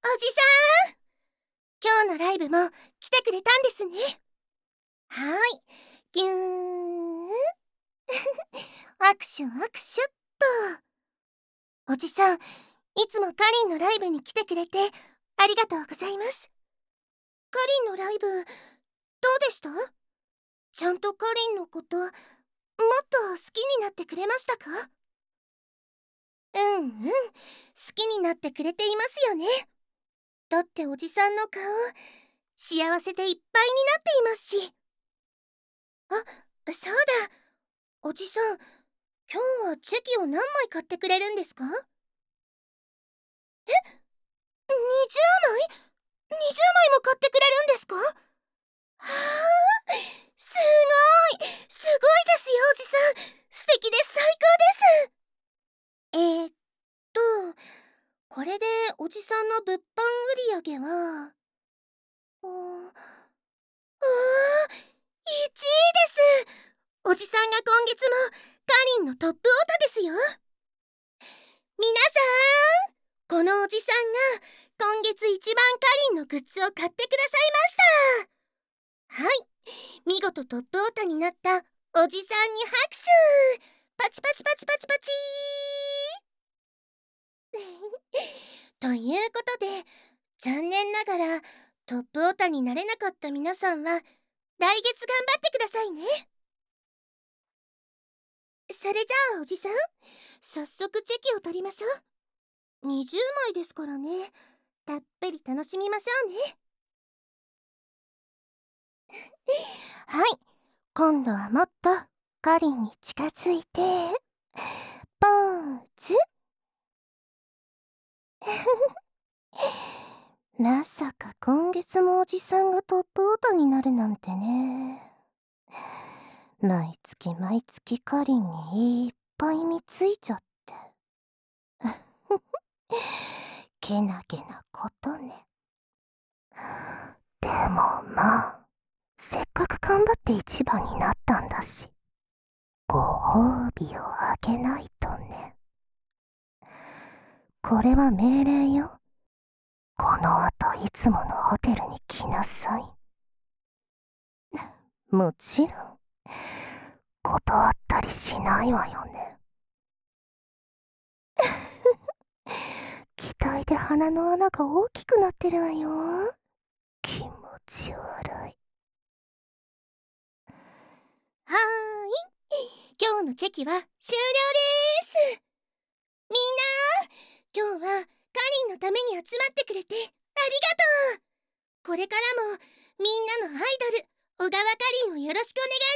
おじさん、今日のライブも来てくれたんですね。はーい、ぎゅーん。握手握手っと。おじさん、いつもかりんのライブに来てくれてありがとうございます。かりんのライブ、どうでした？ちゃんとかりんのこと、もっと好きになってくれましたか？うん、好きになってくれていますよね。だっておじさんの顔、幸せでいっぱいになっていますし。あ、そうだ。おじさん、今日はチェキを何枚買ってくれるんですか？20枚？ 20 枚も買ってくれるんですか？はあ、すごいすごいですよ、おじさん。素敵です、最高です。と、これでおじさんの物販売り上げは、1位です。おじさんが今月もかりんのトップオタですよ。皆さん、このおじさんが今月一番かりんのグッズを買ってくださいました。はい、見事トップオタになったおじさんに拍手。パチパチパチパチパチということで、残念ながらトップオタになれなかった皆さんは来月頑張ってくださいね。それじゃあおじさん、早速チェキを取りましょう。20枚ですからね。たっぷり楽しみましょうね。はい、今度はもっとかりんに近づいてポーズ。まさか今月もおじさんがトップオタになるなんてね。毎月毎月かりんにいっぱい見ついちゃってけなげなことね。でもまあ、せっかく頑張って一番になったんだし、ご褒美をあげないとね。これは命令よ。この後いつものホテルに来なさい。もちろん、断ったりしないわよね。期待で鼻の穴が大きくなってるわよ。気持ち悪い。はーい。今日のチェキは終了です。みんな、今日はかりんのために集まってくれてありがとう。これからもみんなのアイドル、小川かりんをよろしくお願いします。